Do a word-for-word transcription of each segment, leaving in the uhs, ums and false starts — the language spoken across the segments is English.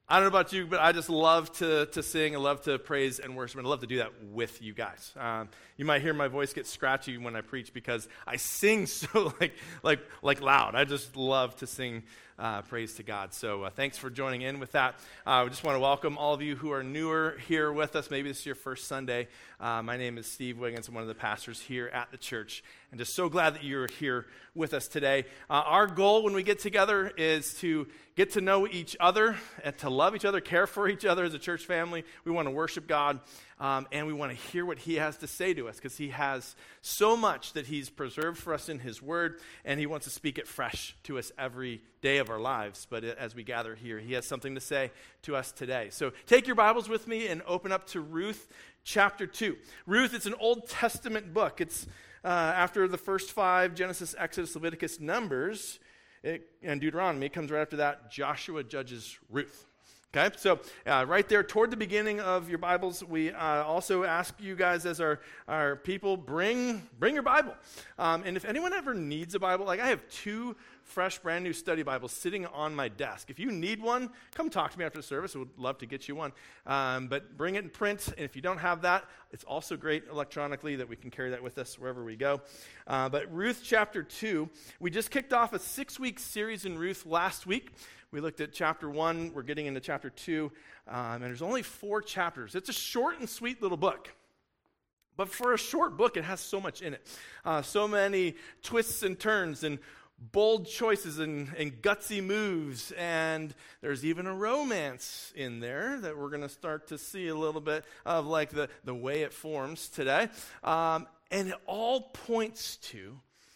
I don't know about you, but I just love to to sing. I love to praise and worship, and I love to do that with you guys. Um, you might hear my voice get scratchy when I preach because I sing so like like like loud. I just love to sing uh, praise to God. So uh, thanks for joining in with that. Uh, I just want to welcome all of you who are newer here with us. Maybe this is your first Sunday. Uh, my name is Steve Wiggins. I'm one of the pastors here at the church, and just so glad that you're here with us today. Uh, our goal when we get together is to get to know each other and to love each other, care for each other as a church family. We want to worship God, um, and we want to hear what He has to say to us because He has so much that He's preserved for us in His Word, and He wants to speak it fresh to us every day of our lives. But as we gather here, He has something to say to us today. So take your Bibles with me and open up to Ruth chapter two. Ruth, it's an Old Testament book. It's uh, after the first five, Genesis, Exodus, Leviticus, Numbers, It, and Deuteronomy comes right after that, Joshua, Judges, Ruth. Okay, so uh, right there toward the beginning of your Bibles, we uh, also ask you guys as our, our people, bring bring your Bible. Um, and if anyone ever needs a Bible, like I have two fresh, brand new study Bibles sitting on my desk. If you need one, come talk to me after the service. I would love to get you one. Um, but bring it in print, and if you don't have that, it's also great electronically that we can carry that with us wherever we go. Uh, but Ruth chapter two, we just kicked off a six-week series in Ruth last week. We looked at chapter one. We're getting into chapter two, um, and there's only four chapters. It's a short and sweet little book. But for a short book, it has so much in it. Uh, so many twists and turns and bold choices and, and gutsy moves, and there's even a romance in there that we're going to start to see a little bit of, like the, the way it forms today. Um, and it all points to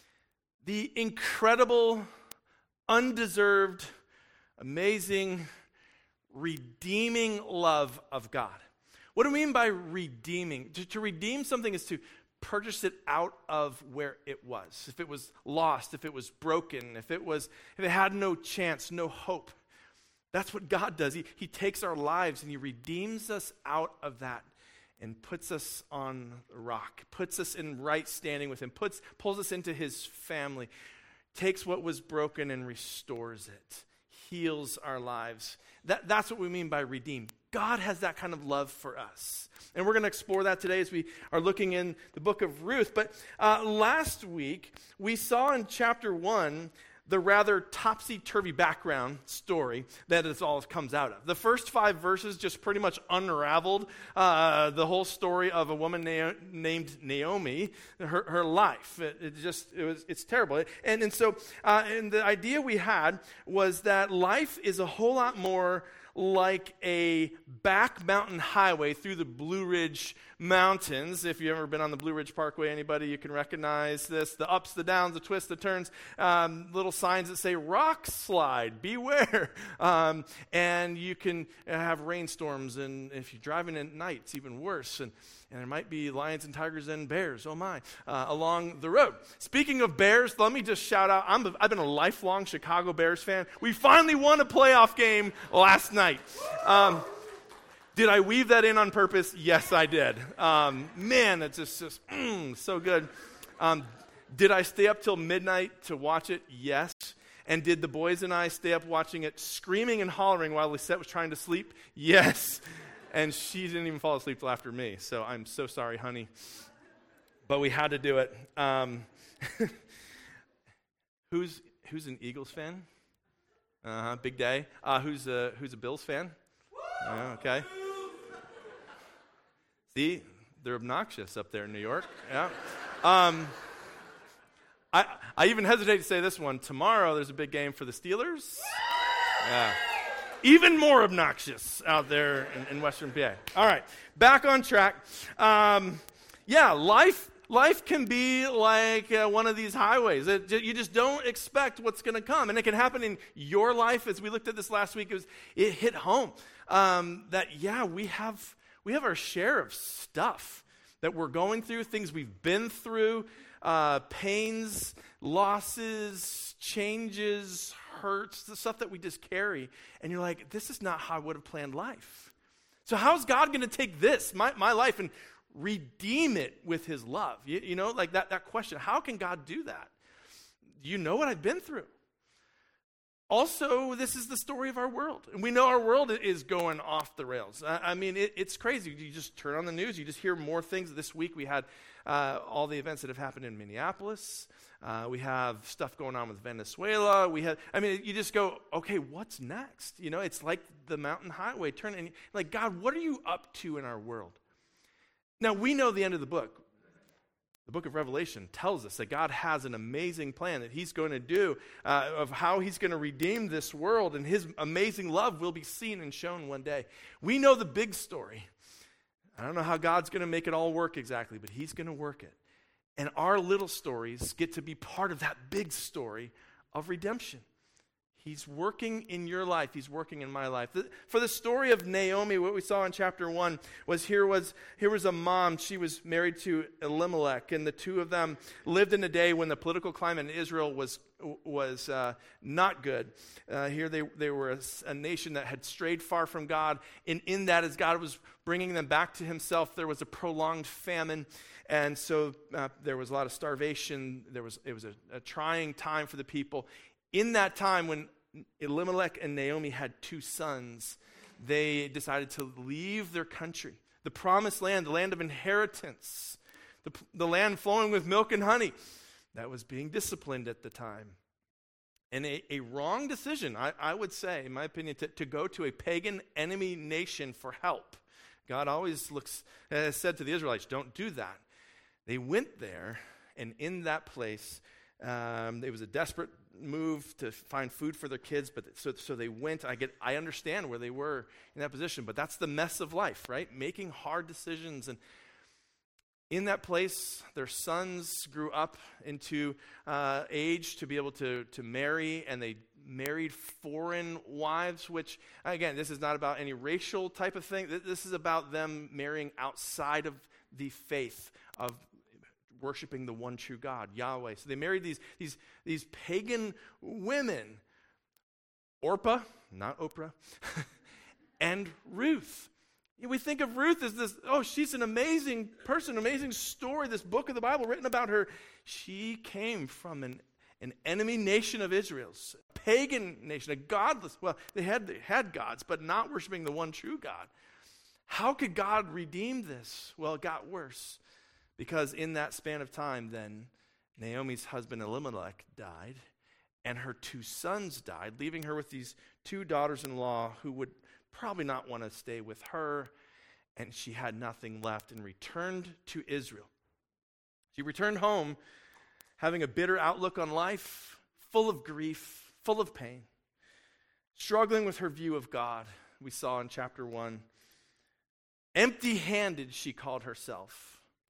the incredible, undeserved, amazing, redeeming love of God. What do I mean by redeeming? To, to redeem something is to purchase it out of where it was. If it was lost, if it was broken, if it was, if it had no chance, no hope. That's what God does. He, he takes our lives and He redeems us out of that and puts us on a rock, puts us in right standing with Him, puts pulls us into His family, takes what was broken and restores it, heals our lives. That, that's what we mean by redeem. God has that kind of love for us. And we're going to explore that today as we are looking in the book of Ruth. But uh, last week, we saw in chapter one the rather topsy-turvy background story that it all comes out of. The first five verses just pretty much unraveled uh, the whole story of a woman na- named Naomi, her, her life. It, it just, it was, it's terrible. And, and so, uh, and the idea we had was that life is a whole lot more like a back mountain highway through the Blue Ridge Mountains. If you've ever been on the Blue Ridge Parkway, anybody, you can recognize this. The ups, the downs, the twists, the turns, um, little signs that say, rock slide, beware. Um, and you can have rainstorms, and if you're driving at night, it's even worse. And, and there might be lions and tigers and bears, oh my, uh, along the road. Speaking of bears, let me just shout out, I'm a, I've been a lifelong Chicago Bears fan. We finally won a playoff game last night. Um, did I weave that in on purpose? Yes, I did. Um, man, it's just, just mm, so good. Um, did I stay up till midnight to watch it? Yes. And did the boys and I stay up watching it, screaming and hollering while Lisette was trying to sleep? Yes. And she didn't even fall asleep till after me. So I'm so sorry, honey. But we had to do it. Um, who's who's an Eagles fan? Uh-huh, big day. Uh, who's a who's a Bills fan? Yeah, okay. See, they're obnoxious up there in New York. Yeah. Um, I I even hesitate to say this one. Tomorrow there's a big game for the Steelers. Yeah. Even more obnoxious out there in, in Western P A. All right, back on track. Um, yeah, life life can be like uh, one of these highways. It, you just don't expect what's going to come. And it can happen in your life. As we looked at this last week, it, was, it hit home um, that, yeah, we have we have our share of stuff that we're going through, things we've been through, uh, pains, losses, changes, hurts, the stuff that we just carry. And you're like, this is not how I would have planned life. So how's God going to take this, my, my life, and redeem it with His love? You, you know, like that, that question, how can God do that? You know what I've been through. Also, this is the story of our world. And we know our world is going off the rails. I, I mean, it, it's crazy. You just turn on the news, you just hear more things. This week we had uh, all the events that have happened in Minneapolis. Uh, we have stuff going on with Venezuela. We have, I mean, you just go, okay, what's next? You know, it's like the mountain highway. Turn and like, God, what are you up to in our world? Now, we know the end of the book. The book of Revelation tells us that God has an amazing plan that he's going to do uh, of how he's going to redeem this world, and his amazing love will be seen and shown one day. We know the big story. I don't know how God's going to make it all work exactly, but he's going to work it. And our little stories get to be part of that big story of redemption. He's working in your life. He's working in my life. The, for the story of Naomi, what we saw in chapter one was here was here was a mom. She was married to Elimelech, and the two of them lived in a day when the political climate in Israel was was uh, not good. Uh, here they they were a, a nation that had strayed far from God, and in that, as God was bringing them back to himself, there was a prolonged famine. And so uh, there was a lot of starvation. There was it was a, a trying time for the people. In that time, when Elimelech and Naomi had two sons, they decided to leave their country, the promised land, the land of inheritance, the, the land flowing with milk and honey, that was being disciplined at the time. And a, a wrong decision, I, I would say, in my opinion, to, to go to a pagan enemy nation for help. God always looks, has said to the Israelites, don't do that. They went there, and in that place, um, it was a desperate move to find food for their kids, but so so they went. I get, I understand where they were in that position, but that's the mess of life, right? Making hard decisions, and in that place, their sons grew up into uh, age to be able to to marry, and they married foreign wives. Which, again, this is not about any racial type of thing. This is about them marrying outside of the faith of worshiping the one true God, Yahweh. So they married these, these, these pagan women, Orpah, not Oprah, and Ruth. We think of Ruth as this, oh, she's an amazing person, amazing story, this book of the Bible written about her. She came from an, an enemy nation of Israel's, a pagan nation, a godless, well, they had, they had gods, but not worshiping the one true God. How could God redeem this? Well, it got worse. Because in that span of time, then, Naomi's husband Elimelech died, and her two sons died, leaving her with these two daughters-in-law who would probably not want to stay with her, and she had nothing left and returned to Israel. She returned home having a bitter outlook on life, full of grief, full of pain, struggling with her view of God. We saw in chapter one. Empty-handed, she called herself,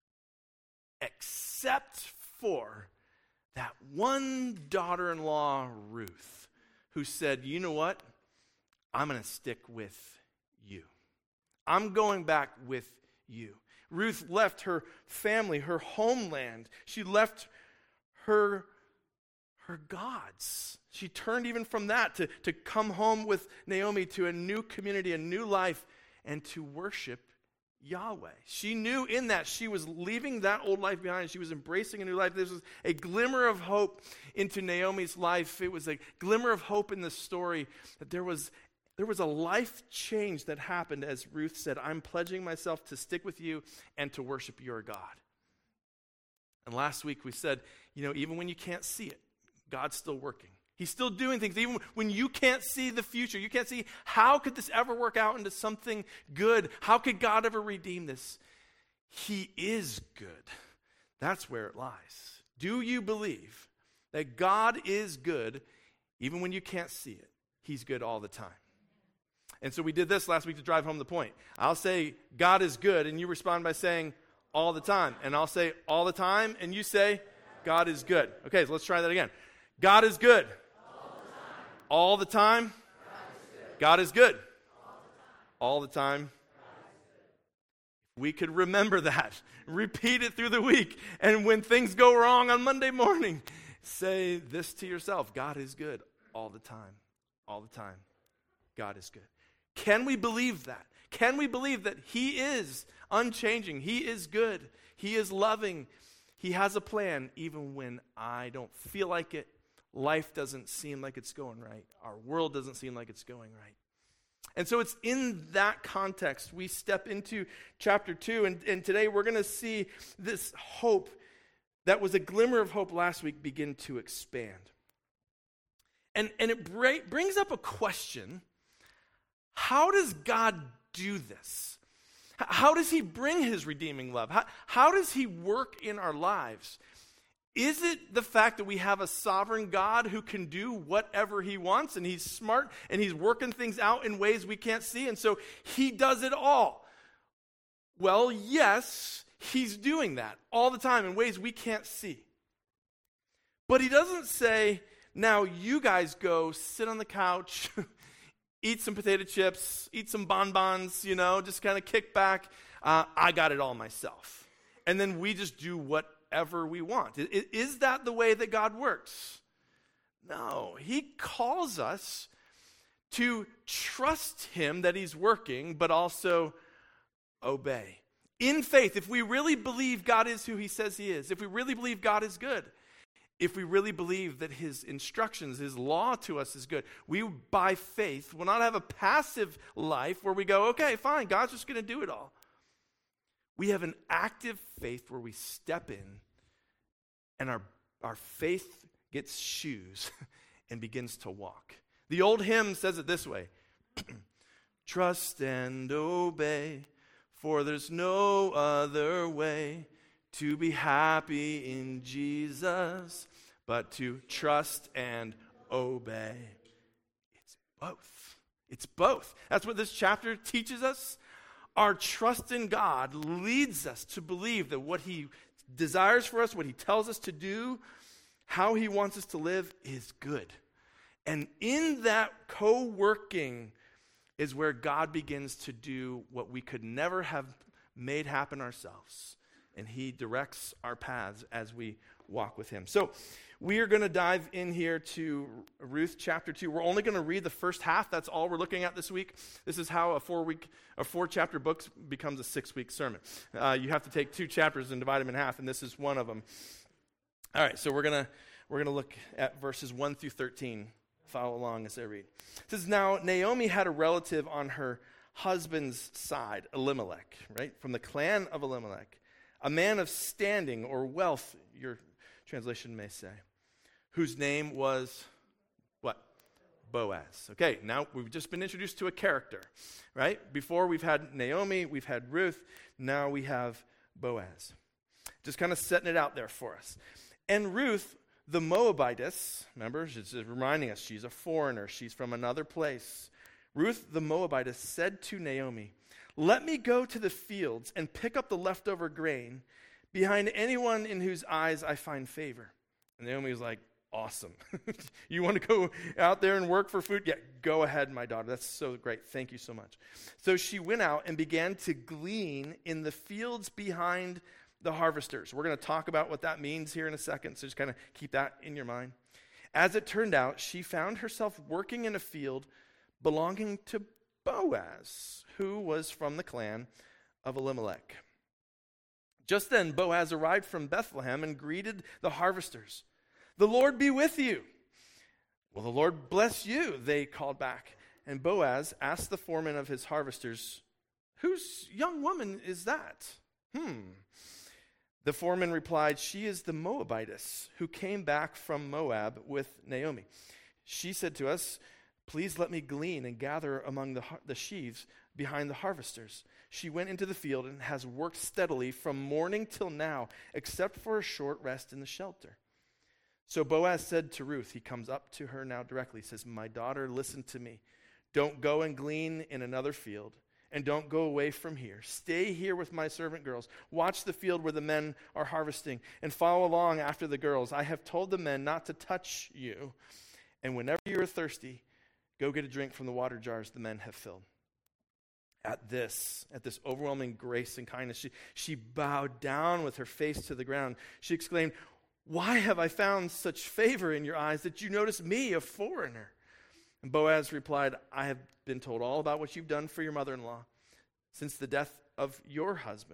except for that one daughter-in-law, Ruth, who said, you know what? I'm going to stick with you. I'm going back with you. Ruth left her family, her homeland. She left her, her gods. She turned even from that to, to come home with Naomi to a new community, a new life, and to worship Yahweh. She knew in that she was leaving that old life behind. She was embracing a new life. This was a glimmer of hope into Naomi's life. It was a glimmer of hope in the story that there was there was a life change that happened as Ruth said, I'm pledging myself to stick with you and to worship your God. And last week we said, you know, even when you can't see it, God's still working. He's still doing things. Even when you can't see the future, you can't see how could this ever work out into something good? How could God ever redeem this? He is good. That's where it lies. Do you believe that God is good even when you can't see it? He's good all the time. And so we did this last week to drive home the point. I'll say God is good, and you respond by saying all the time. And I'll say all the time, and you say God is good. Okay, so let's try that again. God is good. All the time, God is good. All the time, we could remember that, repeat it through the week, and when things go wrong on Monday morning, say this to yourself, God is good all the time, all the time, God is good. Can we believe that? Can we believe that He is unchanging, He is good, He is loving, He has a plan even when I don't feel like it, life doesn't seem like it's going right. Our world doesn't seem like it's going right. And so it's in that context we step into chapter two, and, and today we're going to see this hope that was a glimmer of hope last week begin to expand. And, and it bra- brings up a question. How does God do this? H- how does he bring his redeeming love? How, how does he work in our lives? Is it the fact that we have a sovereign God who can do whatever he wants, and he's smart, and he's working things out in ways we can't see, and so he does it all? Well, yes, he's doing that all the time in ways we can't see. But he doesn't say, now you guys go sit on the couch, eat some potato chips, eat some bonbons, you know, just kind of kick back. Uh, I got it all myself. And then we just do what Ever we want. Is that the way that God works? No. He calls us to trust him that he's working, but also obey. In faith, if we really believe God is who he says he is, if we really believe God is good, if we really believe that his instructions, his law to us is good, we, by faith, will not have a passive life where we go, okay, fine, God's just going to do it all. We have an active faith where we step in and our, our faith gets shoes and begins to walk. The old hymn says it this way. Trust and obey, for there's no other way to be happy in Jesus but to trust and obey. It's both. It's both. That's what this chapter teaches us. Our trust in God leads us to believe that what he desires for us, what he tells us to do, how he wants us to live is good. And in that co-working is where God begins to do what we could never have made happen ourselves. And he directs our paths as we walk with him. So we are going to dive in here to Ruth chapter two. We're only going to read the first half. That's all we're looking at this week. This is how a four-week, a four-chapter book becomes a six-week sermon. Uh, you have to take two chapters and divide them in half, and this is one of them. All right, so we're going to we're going to look at verses one through thirteen. Follow along as I read. It says, now Naomi had a relative on her husband's side, Elimelech, right? From the clan of Elimelech, a man of standing or wealth, your translation may say, whose name was what? Boaz. Okay, now we've just been introduced to a character, right? Before we've had Naomi, we've had Ruth, now we have Boaz. Just kind of setting it out there for us. And Ruth, the Moabitess, remember, she's reminding us she's a foreigner, she's from another place. Ruth, the Moabitess, said to Naomi, let me go to the fields and pick up the leftover grain behind anyone in whose eyes I find favor. And Naomi was like, awesome. You want to go out there and work for food? Yeah, go ahead, my daughter. That's so great. Thank you so much. So she went out and began to glean in the fields behind the harvesters. We're going to talk about what that means here in a second, so just kind of keep that in your mind. As it turned out, she found herself working in a field belonging to Boaz, who was from the clan of Elimelech. Just then, Boaz arrived from Bethlehem and greeted the harvesters. The Lord be with you. Well, the Lord bless you, they called back. And Boaz asked the foreman of his harvesters, whose young woman is that? Hmm. The foreman replied, she is the Moabitess who came back from Moab with Naomi. She said to us, please let me glean and gather among the, the sheaves behind the harvesters. She went into the field and has worked steadily from morning till now, except for a short rest in the shelter. So Boaz said to Ruth, he comes up to her now directly, says, my daughter, listen to me. Don't go and glean in another field. And don't go away from here. Stay here with my servant girls. Watch the field where the men are harvesting and follow along after the girls. I have told the men not to touch you. And whenever you are thirsty, go get a drink from the water jars the men have filled. At this, at this overwhelming grace and kindness, she, she bowed down with her face to the ground. She exclaimed, why have I found such favor in your eyes that you notice me, a foreigner? And Boaz replied, I have been told all about what you've done for your mother-in-law since the death of your husband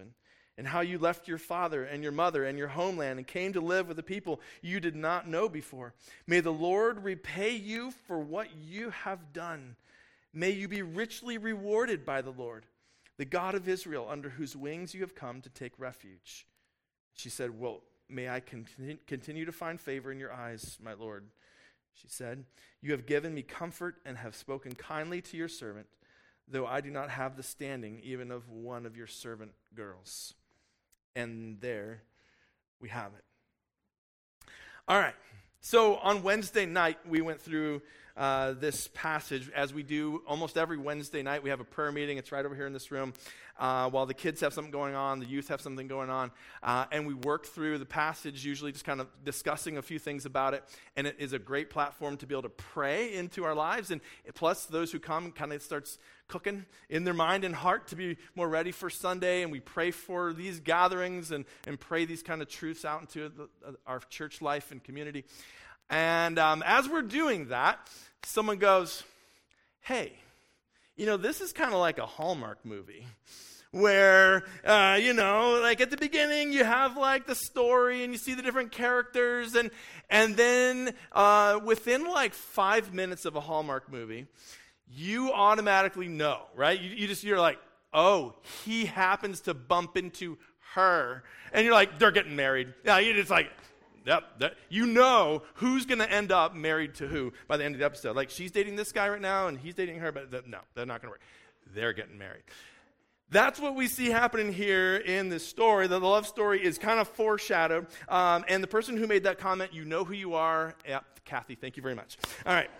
and how you left your father and your mother and your homeland and came to live with a people you did not know before. May the Lord repay you for what you have done. May you be richly rewarded by the Lord, the God of Israel, under whose wings you have come to take refuge." She said, "Well, may I continue, continue to find favor in your eyes, my Lord?" She said, "You have given me comfort and have spoken kindly to your servant, though I do not have the standing even of one of your servant girls." And there we have it. All right. So on Wednesday night, we went through uh, this passage, as we do almost every Wednesday night. We have a prayer meeting. It's right over here in this room. Uh, while the kids have something going on, the youth have something going on, uh, and we work through the passage, usually just kind of discussing a few things about it. And it is a great platform to be able to pray into our lives. And plus, those who come kind of starts cooking in their mind and heart to be more ready for Sunday. And we pray for these gatherings and, and pray these kind of truths out into the, uh, our church life and community. And um, as we're doing that, someone goes, "Hey, you know, this is kind of like a Hallmark movie where, uh, you know, like at the beginning you have like the story and you see the different characters, and and then uh, within like five minutes of a Hallmark movie, you automatically know, right? You, you just, you're like, oh, he happens to bump into her. And you're like, they're getting married. Yeah, you're just like, yep, that, you know who's going to end up married to who by the end of the episode. Like, she's dating this guy right now, and he's dating her, but th- no, they're not going to work. They're getting married. That's what we see happening here in this story. The love story is kind of foreshadowed. Um, and the person who made that comment, you know who you are. Yep, Kathy, thank you very much. All right.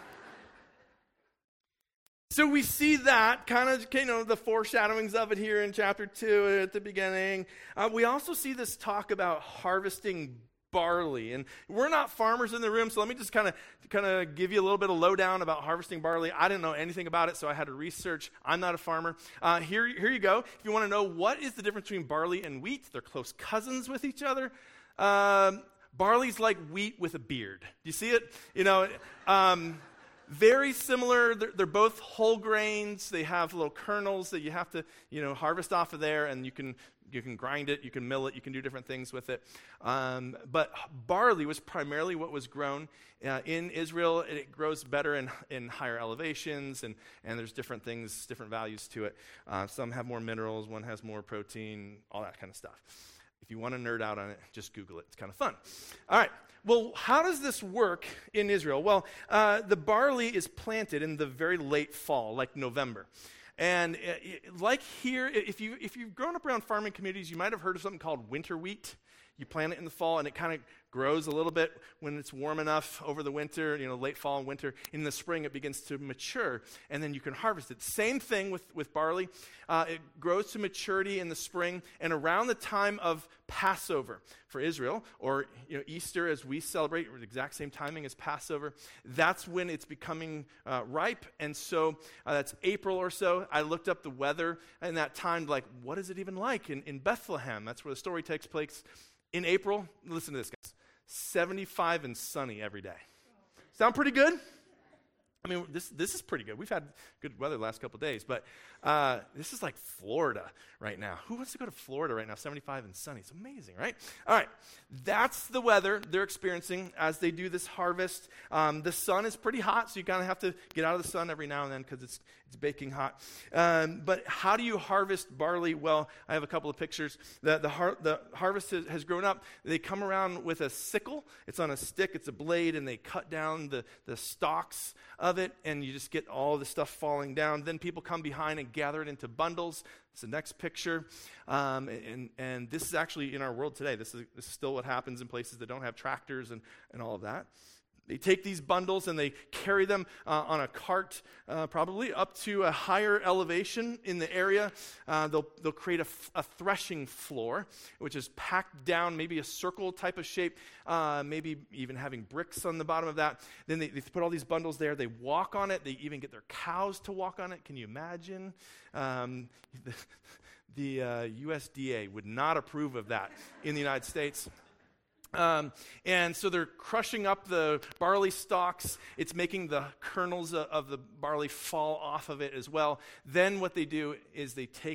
So we see that kind of, you know, the foreshadowings of it here in chapter two at the beginning. Uh, we also see this talk about harvesting barley. And we're not farmers in the room, so let me just kind of kind of give you a little bit of lowdown about harvesting barley. I didn't know anything about it, so I had to research. I'm not a farmer. Uh, here, here you go. If you want to know what is the difference between barley and wheat, they're close cousins with each other. Um, barley's like wheat with a beard. Do you see it? You know, um, very similar. They're, they're both whole grains. They have little kernels that you have to, you know, harvest off of there, and you can you can grind it, you can mill it, you can do different things with it. Um, but barley was primarily what was grown uh, in Israel. It grows better in in higher elevations, and and there's different things, different values to it. Uh, some have more minerals, one has more protein, all that kind of stuff. If you want to nerd out on it, just Google it. It's kind of fun. All right. Well, how does this work in Israel? Well, uh, the barley is planted in the very late fall, like November. And it, it, like here, if, you, if you've grown up around farming communities, you might have heard of something called winter wheat. You plant it in the fall, and it kind of grows a little bit when it's warm enough over the winter, you know, late fall and winter. In the spring, it begins to mature, and then you can harvest it. Same thing with, with barley. Uh, it grows to maturity in the spring, and around the time of Passover for Israel, or you know, Easter as we celebrate, the exact same timing as Passover, that's when it's becoming uh, ripe. And so uh, that's April or so. I looked up the weather in that time, like, what is it even like in, in Bethlehem? That's where the story takes place. In April, listen to this, guys, seventy-five and sunny every day. Sound pretty good? I mean, this this is pretty good. We've had good weather the last couple of days, but uh, this is like Florida right now. Who wants to go to Florida right now, seventy-five and sunny? It's amazing, right? All right, that's the weather they're experiencing as they do this harvest. Um, the sun is pretty hot, so you kind of have to get out of the sun every now and then because it's it's baking hot. Um, but how do you harvest barley? Well, I have a couple of pictures. The the, har- the harvest has, has grown up. They come around with a sickle. It's on a stick. It's a blade, and they cut down the, the stalks of it, and you just get all the stuff falling down. Then people come behind and gather it into bundles. It's the next picture. Um, and, and this is actually in our world today. This is, this is still what happens in places that don't have tractors and, and all of that. They take these bundles and they carry them uh, on a cart, uh, probably up to a higher elevation in the area. Uh, they'll they'll create a, f- a threshing floor, which is packed down, maybe a circle type of shape, uh, maybe even having bricks on the bottom of that. Then they, they put all these bundles there. They walk on it. They even get their cows to walk on it. Can you imagine? Um, the the uh, U S D A would not approve of that in the United States. Um, and so they're crushing up the barley stalks. It's making the kernels of, of the barley fall off of it as well. Then what they do is they take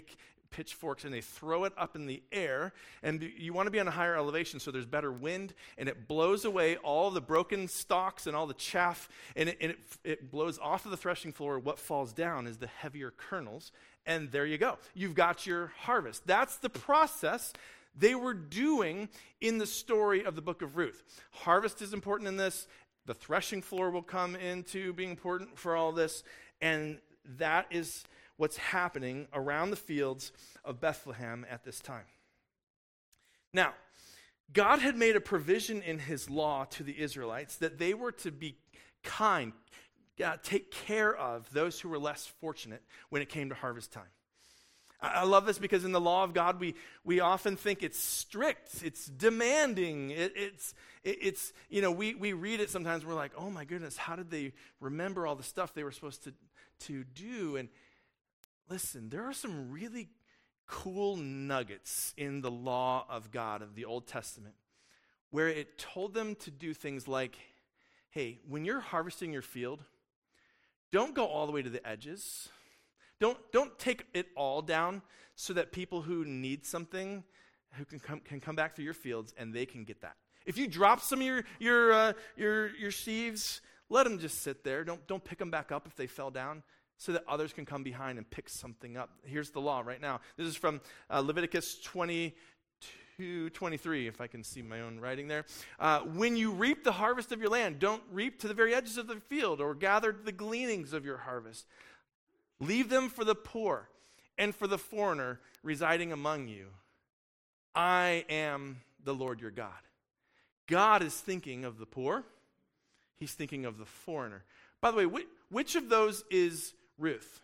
pitchforks and they throw it up in the air. And you want to be on a higher elevation so there's better wind, and it blows away all the broken stalks and all the chaff, and it, and it, it blows off of the threshing floor. What falls down is the heavier kernels, and there you go. You've got your harvest. That's the process they were doing in the story of the book of Ruth. Harvest is important in this. The threshing floor will come into being important for all this, and that is what's happening around the fields of Bethlehem at this time. Now, God had made a provision in his law to the Israelites that they were to be kind, uh, take care of those who were less fortunate when it came to harvest time. I, I love this because in the law of God, we we often think it's strict, it's demanding, it, it's it, it's you know we we read it sometimes and we're like, oh my goodness, how did they remember all the stuff they were supposed to to do? And listen, there are some really cool nuggets in the law of God of the Old Testament where it told them to do things like, hey, when you're harvesting your field, don't go all the way to the edges. Don't, don't take it all down so that people who need something who can come, can come back through your fields and they can get that. If you drop some of your your uh, your, your sheaves, let them just sit there. Don't, don't pick them back up if they fell down, so that others can come behind and pick something up. Here's the law right now. This is from uh, Leviticus twenty-two, twenty-three, if I can see my own writing there. Uh, when you reap the harvest of your land, don't reap to the very edges of the field or gather the gleanings of your harvest. Leave them for the poor and for the foreigner residing among you. I am the Lord your God. God is thinking of the poor. He's thinking of the foreigner. By the way, which, which of those is Ruth?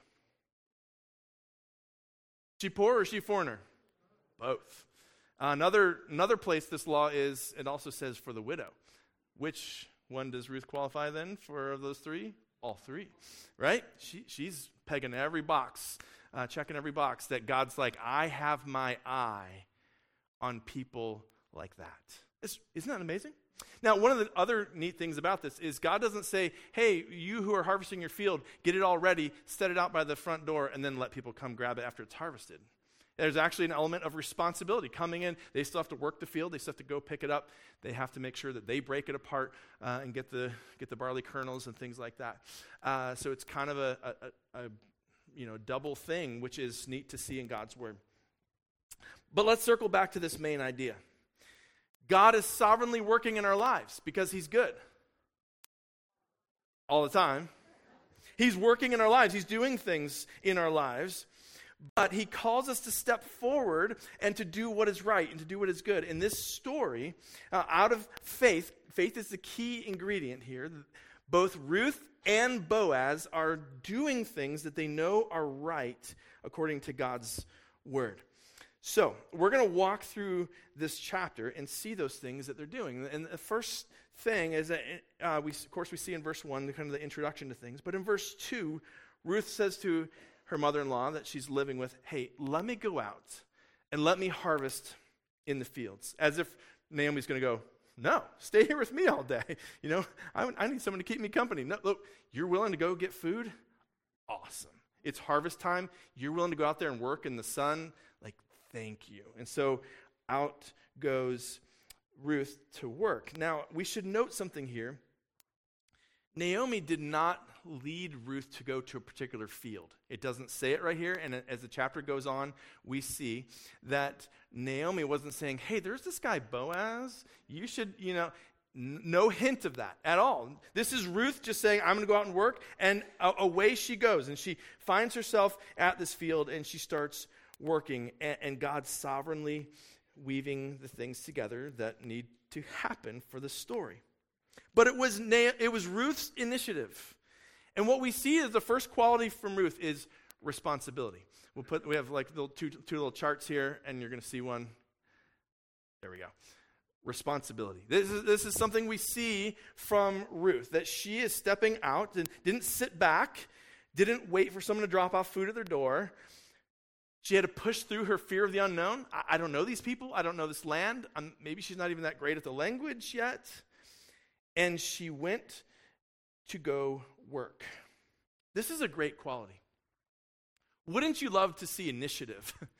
She poor or is she foreigner? Both. Uh, another another place this law is, it also says for the widow. Which one does Ruth qualify then for those three? All three, right? She she's pegging every box, uh, checking every box that God's like, I have my eye on people like that. It's, isn't that amazing? Now, one of the other neat things about this is God doesn't say, hey, you who are harvesting your field, get it all ready, set it out by the front door, and then let people come grab it after it's harvested. There's actually an element of responsibility coming in. They still have to work the field. They still have to go pick it up. They have to make sure that they break it apart uh, and get the get the barley kernels and things like that. Uh, so it's kind of a, a, a, a you know double thing, which is neat to see in God's word. But let's circle back to this main idea. God is sovereignly working in our lives because he's good. All the time. He's working in our lives. He's doing things in our lives. But he calls us to step forward and to do what is right and to do what is good. In this story, uh, out of faith, faith is the key ingredient here. Both Ruth and Boaz are doing things that they know are right according to God's word. So we're going to walk through this chapter and see those things that they're doing. And the first thing is that, uh, we, of course, we see in verse one, kind of the introduction to things. But in verse two, Ruth says to her mother-in-law that she's living with, hey, let me go out and let me harvest in the fields. As if Naomi's going to go, no, stay here with me all day. You know, I, I need someone to keep me company. No, look, you're willing to go get food? Awesome. It's harvest time. You're willing to go out there and work in the sun? Like, thank you. And so out goes Ruth to work. Now, we should note something here. Naomi did not lead Ruth to go to a particular field. It doesn't say it right here, and as the chapter goes on, we see that Naomi wasn't saying, hey, there's this guy Boaz, you should, you know, n- no hint of that at all. This is Ruth just saying, I'm going to go out and work, and a- away she goes, and she finds herself at this field, and she starts working, and, and God sovereignly weaving the things together that need to happen for the story. But it was Na- it was Ruth's initiative. And what we see is the first quality from Ruth is responsibility. We'll put we have like little two two little charts here, and you're going to see one. There we go. Responsibility. This is this is something we see from Ruth, that she is stepping out and didn't sit back, didn't wait for someone to drop off food at their door. She had to push through her fear of the unknown. I, I don't know these people. I don't know this land. I'm, maybe she's not even that great at the language yet. And she went to go work. This is a great quality. Wouldn't you love to see initiative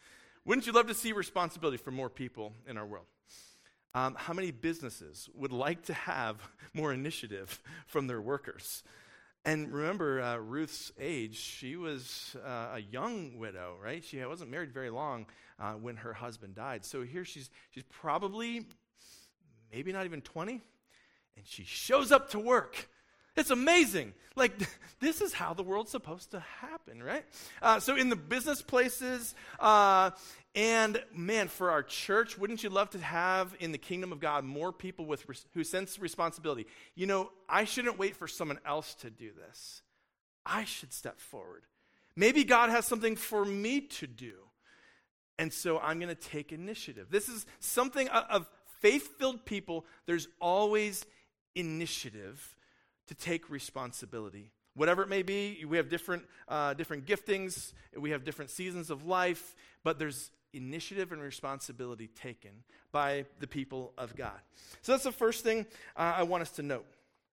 Wouldn't you love to see responsibility for more people in our world? Um, how many businesses would like to have more initiative from their workers? And remember uh, Ruth's age. She was uh, a young widow, right? She wasn't married very long uh, when her husband died. So here she's she's probably maybe not even twenty, and she shows up to work. It's amazing. Like, this is how the world's supposed to happen, right? Uh, so in the business places, uh, and man, for our church, wouldn't you love to have in the kingdom of God more people with res- who sense responsibility? You know, I shouldn't wait for someone else to do this. I should step forward. Maybe God has something for me to do. And so I'm going to take initiative. This is something of, of faith-filled people. There's always initiative to take responsibility. Whatever it may be, we have different uh, different giftings, we have different seasons of life, but there's initiative and responsibility taken by the people of God. So that's the first thing uh, I want us to note.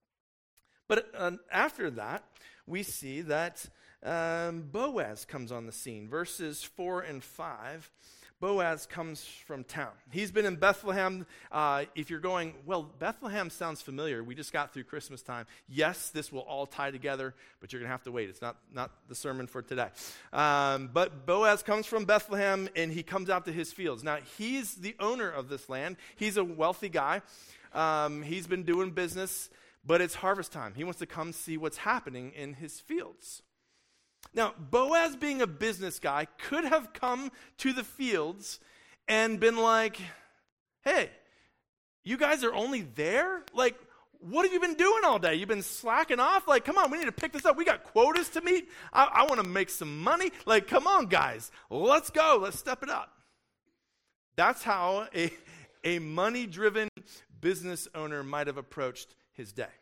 But uh, after that, we see that um, Boaz comes on the scene. Verses four and five, Boaz comes from town. He's been in Bethlehem. Uh, if you're going, well, Bethlehem sounds familiar. We just got through Christmas time. Yes, this will all tie together, but you're going to have to wait. It's not, not the sermon for today. Um, but Boaz comes from Bethlehem, and he comes out to his fields. Now, he's the owner of this land. He's a wealthy guy. Um, he's been doing business, but it's harvest time. He wants to come see what's happening in his fields. Now, Boaz, being a business guy, could have come to the fields and been like, hey, you guys are only there? Like, what have you been doing all day? You've been slacking off? Like, come on, we need to pick this up. We got quotas to meet. I, I want to make some money. Like, come on, guys. Let's go. Let's step it up. That's how a, a money-driven business owner might have approached his day.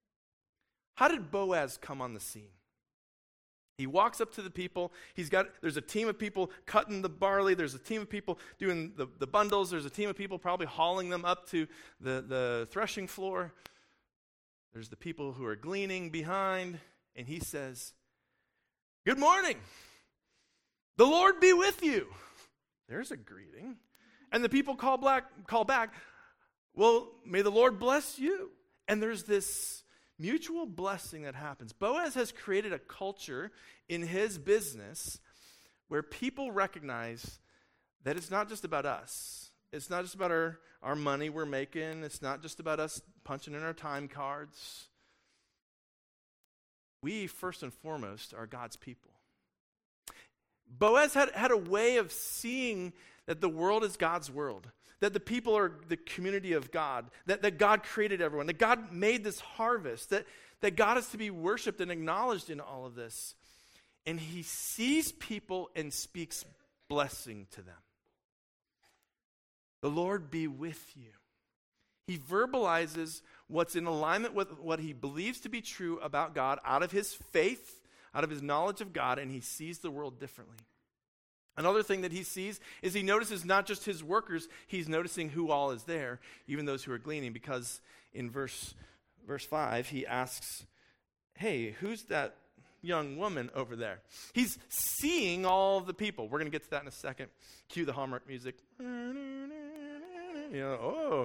How did Boaz come on the scene? He walks up to the people. He's got, there's a team of people cutting the barley. There's a team of people doing the, the bundles. There's a team of people probably hauling them up to the, the threshing floor. There's the people who are gleaning behind. And he says, good morning. The Lord be with you. There's a greeting. And the people call back, call back, well, may the Lord bless you. And there's this mutual blessing that happens. Boaz has created a culture in his business where people recognize that it's not just about us. It's not just about our, our money we're making. It's not just about us punching in our time cards. We, first and foremost, are God's people. Boaz had, had a way of seeing that the world is God's world, that the people are the community of God, that, that God created everyone, that God made this harvest, that, that God is to be worshiped and acknowledged in all of this. And he sees people and speaks blessing to them. The Lord be with you. He verbalizes what's in alignment with what he believes to be true about God out of his faith, out of his knowledge of God, and he sees the world differently. Another thing that he sees is he notices not just his workers, he's noticing who all is there, even those who are gleaning, because in verse verse five, he asks, hey, who's that young woman over there? He's seeing all of the people. We're going to get to that in a second. Cue the Hallmark music. You know, oh.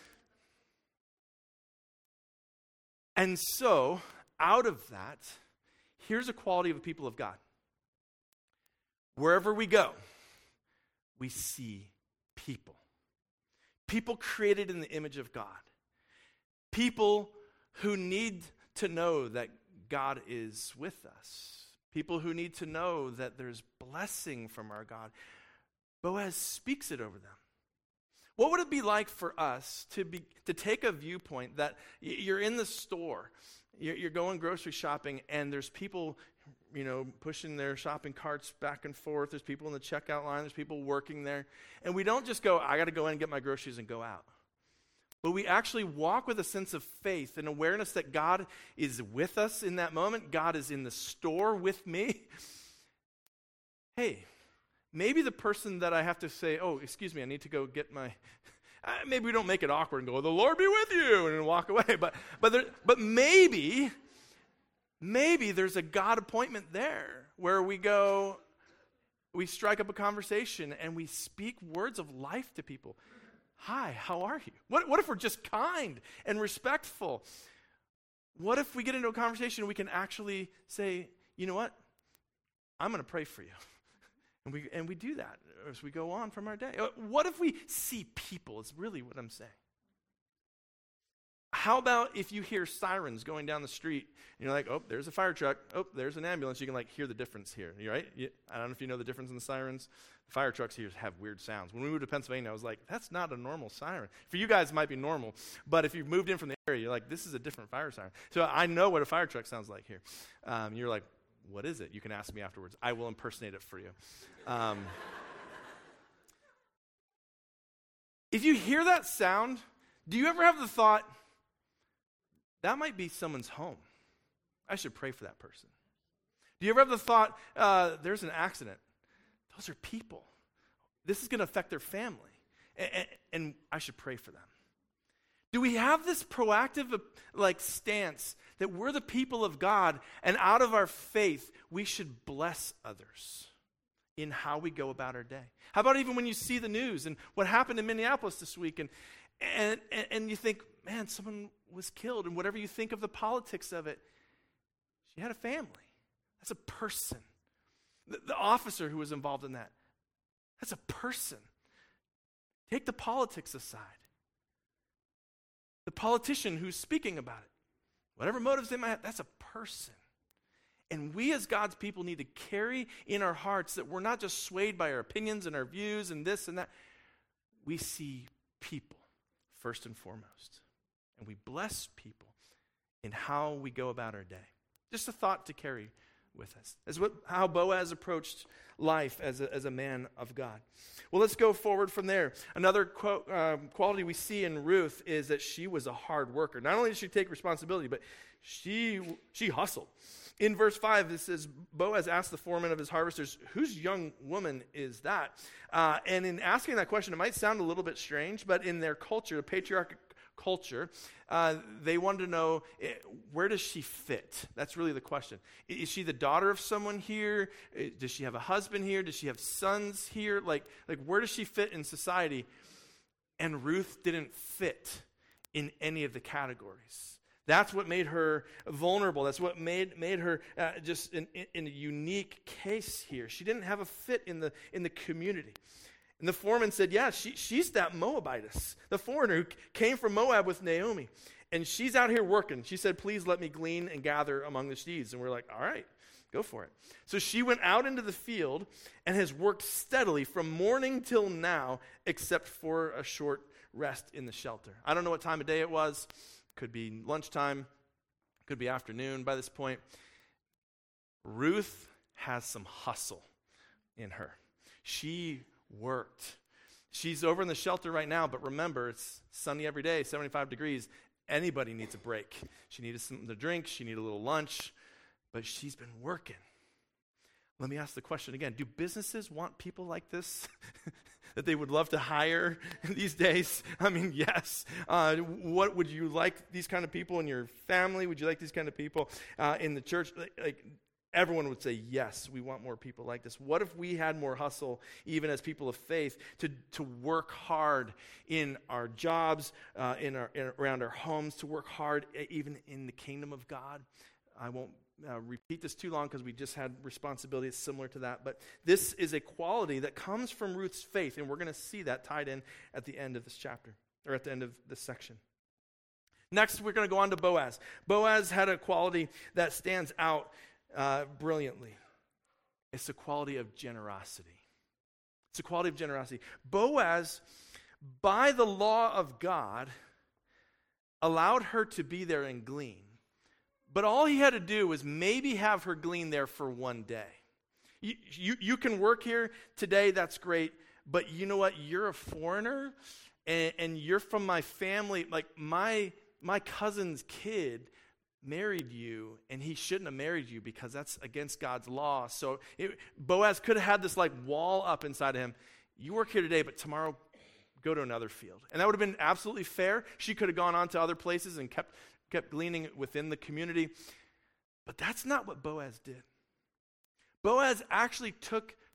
And so, out of that, here's a quality of the people of God. Wherever we go, we see people. People created in the image of God. People who need to know that God is with us. People who need to know that there's blessing from our God. Boaz speaks it over them. What would it be like for us to be to take a viewpoint that you're in the store, you're, you're going grocery shopping, and there's people, you know, pushing their shopping carts back and forth. There's people in the checkout line. There's people working there. And we don't just go, I got to go in and get my groceries and go out. But we actually walk with a sense of faith and awareness that God is with us in that moment. God is in the store with me. Hey, maybe the person that I have to say, oh, excuse me, I need to go get my... Uh, maybe we don't make it awkward and go, the Lord be with you, and walk away. But, but, there, but maybe... Maybe there's a God appointment there where we go, we strike up a conversation and we speak words of life to people. Hi, how are you? What, what if we're just kind and respectful? What if we get into a conversation and we can actually say, you know what? I'm going to pray for you. And we and we do that as we go on from our day. What if we see people? Is really what I'm saying. How about if you hear sirens going down the street, and you're like, oh, there's a fire truck. Oh, there's an ambulance. You can like hear the difference here. You right? You, I don't know if you know the difference in the sirens. The fire trucks here have weird sounds. When we moved to Pennsylvania, I was like, that's not a normal siren. For you guys, it might be normal. But if you've moved in from the area, you're like, this is a different fire siren. So I know what a fire truck sounds like here. Um, you're like, what is it? You can ask me afterwards. I will impersonate it for you. Um, if you hear that sound, do you ever have the thought, that might be someone's home. I should pray for that person. Do you ever have the thought, uh, there's an accident? Those are people. This is going to affect their family. And, and, and I should pray for them. Do we have this proactive uh, like stance that we're the people of God, and out of our faith, we should bless others in how we go about our day? How about even when you see the news and what happened in Minneapolis this week, and and and, and you think, man, someone was killed, and whatever you think of the politics of it, she had a family. That's a person. The, the officer who was involved in that, that's a person. Take the politics aside. The politician who's speaking about it, whatever motives they might have, that's a person. And we as God's people need to carry in our hearts that we're not just swayed by our opinions and our views and this and that. We see people first and foremost. And we bless people in how we go about our day. Just a thought to carry with us. As what, how Boaz approached life as a, as a man of God. Well, let's go forward from there. Another quote, um, quality we see in Ruth is that she was a hard worker. Not only did she take responsibility, but she she hustled. In verse five, it says, Boaz asked the foreman of his harvesters, whose young woman is that? Uh, and in asking that question, it might sound a little bit strange, but in their culture, the patriarchal culture, uh, they wanted to know, eh, where does she fit? That's really the question. Is she the daughter of someone here? Does she have a husband here? Does she have sons here? Like, like where does she fit in society? And Ruth didn't fit in any of the categories. That's what made her vulnerable. That's what made made her uh, just in, in a unique case here. She didn't have a fit in the in the community. And the foreman said, yeah, she, she's that Moabitess, the foreigner who came from Moab with Naomi. And she's out here working. She said, please let me glean and gather among the sheaves. And we're like, all right, go for it. So she went out into the field and has worked steadily from morning till now, except for a short rest in the shelter. I don't know what time of day it was. Could be lunchtime. Could be afternoon by this point. Ruth has some hustle in her. She worked. She's over in the shelter right now, but remember, it's sunny every day, seventy-five degrees. Anybody needs a break. She needed something to drink. She needed a little lunch, but she's been working. Let me ask the question again. Do businesses want people like this that they would love to hire these days? I mean, yes. Uh, what would you like these kind of people in your family? Would you like these kind of people uh, in the church? Like, like everyone would say, yes, we want more people like this. What if we had more hustle, even as people of faith, to, to work hard in our jobs, uh, in our in, around our homes, to work hard even in the kingdom of God? I won't uh, repeat this too long because we just had responsibilities similar to that. But this is a quality that comes from Ruth's faith, and we're going to see that tied in at the end of this chapter, or at the end of this section. Next, we're going to go on to Boaz. Boaz had a quality that stands out Uh, brilliantly. It's the quality of generosity. It's the quality of generosity. Boaz, by the law of God, allowed her to be there and glean. But all he had to do was maybe have her glean there for one day. You, you, you can work here today, that's great, but you know what? You're a foreigner, and, and you're from my family. Like my my cousin's kid married you, and he shouldn't have married you because that's against God's law. So it, Boaz could have had this like wall up inside of him. You work here today, but tomorrow go to another field. And that would have been absolutely fair. She could have gone on to other places and kept kept gleaning within the community. But that's not what Boaz did. Boaz actually took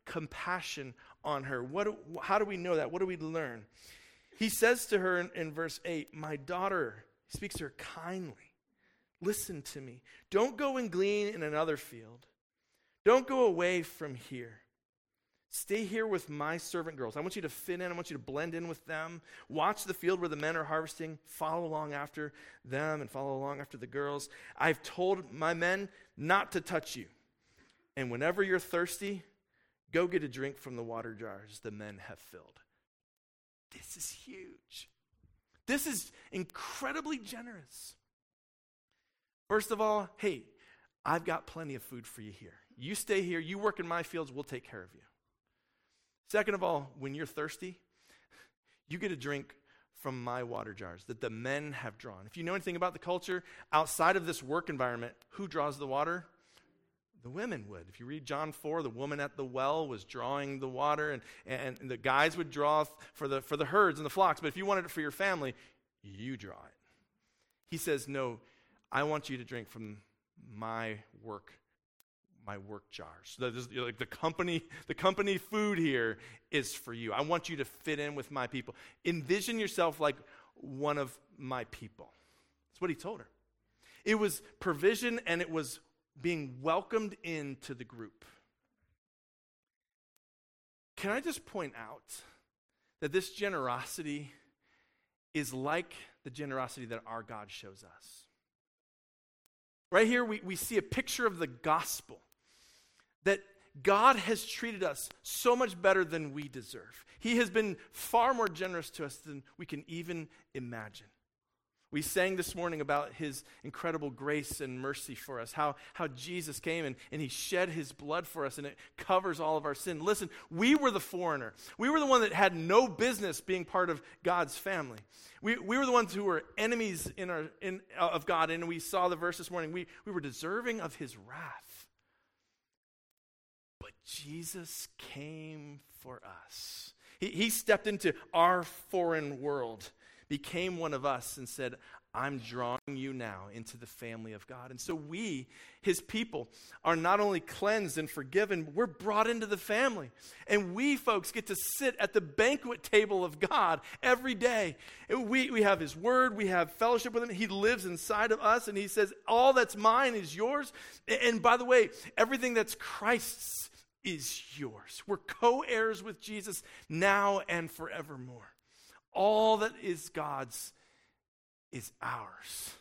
compassion on her. What? Do, how do we know that? What do we learn? He says to her in, in verse eight, my daughter, he speaks to her kindly. Listen to me. Don't go and glean in another field. Don't go away from here. Stay here with my servant girls. I want you to fit in. I want you to blend in with them. Watch the field where the men are harvesting. Follow along after them and follow along after the girls. I've told my men not to touch you. And whenever you're thirsty, go get a drink from the water jars the men have filled. This is huge. This is incredibly generous. First of all, hey, I've got plenty of food for you here. You stay here. You work in my fields. We'll take care of you. Second of all, when you're thirsty, you get a drink from my water jars that the men have drawn. If you know anything about the culture, outside of this work environment, who draws the water? The women would. If you read John four, the woman at the well was drawing the water, and, and, and the guys would draw for the, for the herds and the flocks. But if you wanted it for your family, you draw it. He says, no, I want you to drink from my work my work jars. So this, like the company, the company food here is for you. I want you to fit in with my people. Envision yourself like one of my people. That's what he told her. It was provision, and it was being welcomed into the group. Can I just point out that this generosity is like the generosity that our God shows us? Right here, we, we see a picture of the gospel. That God has treated us so much better than we deserve. He has been far more generous to us than we can even imagine. We sang this morning about his incredible grace and mercy for us, how, how Jesus came and, and he shed his blood for us, and it covers all of our sin. Listen, we were the foreigner. We were the one that had no business being part of God's family. We, we were the ones who were enemies in our, in, uh, of God, and we saw the verse this morning. We, we were deserving of his wrath. But Jesus came for us. He, he stepped into our foreign world, became one of us, and said, I'm drawing you now into the family of God. And so we, his people, are not only cleansed and forgiven, we're brought into the family. And we, folks, get to sit at the banquet table of God every day. We, we have his word, we have fellowship with him. He lives inside of us, and he says, all that's mine is yours. And by the way, everything that's Christ's is yours. We're co-heirs with Jesus now and forevermore. All that is God's is ours.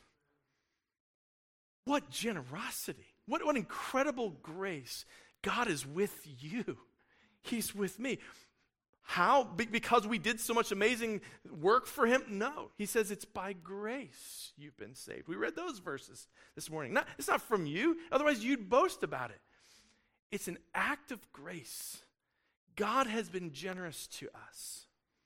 What generosity. What, what incredible grace. God is with you. He's with me. How? Be- because we did so much amazing work for him? No. He says it's by grace you've been saved. We read those verses this morning. Not, it's not from you. Otherwise, you'd boast about it. It's an act of grace. God has been generous to us.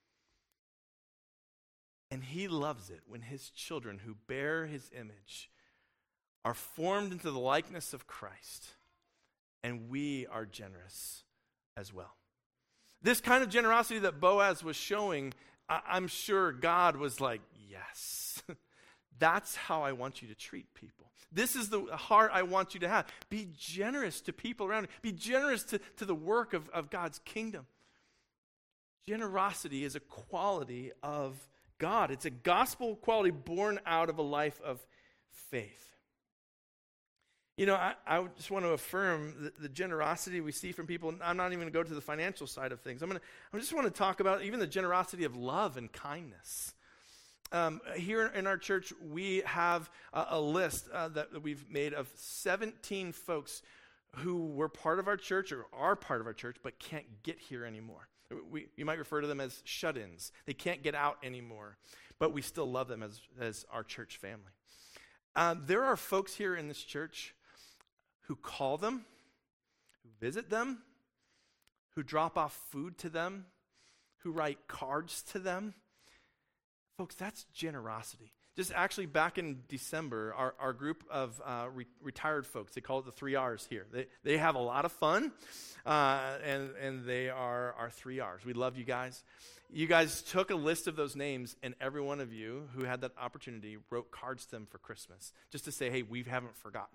And he loves it when his children who bear his image are formed into the likeness of Christ. And we are generous as well. This kind of generosity that Boaz was showing, I- I'm sure God was like, yes, that's how I want you to treat people. This is the heart I want you to have. Be generous to people around you. Be generous to, to the work of, of God's kingdom. Generosity is a quality of God. It's a gospel quality born out of a life of faith. You know, I, I just want to affirm the, the generosity we see from people. I'm not even going to go to the financial side of things. I'm going to, I just want to talk about even the generosity of love and kindness. Um, here in our church, we have a, a list uh, that, that we've made of seventeen folks who were part of our church or are part of our church but can't get here anymore. We, you might refer to them as shut-ins. They can't get out anymore, but we still love them as, as our church family. Um, there are folks here in this church who call them, who visit them, who drop off food to them, who write cards to them. Folks, that's generosity. Just actually back in December, our, our group of uh, re- retired folks, they call it the three R's here. They they have a lot of fun, uh, and, and they are our three R's. We love you guys. You guys took a list of those names, and every one of you who had that opportunity wrote cards to them for Christmas, just to say, hey, we haven't forgotten you.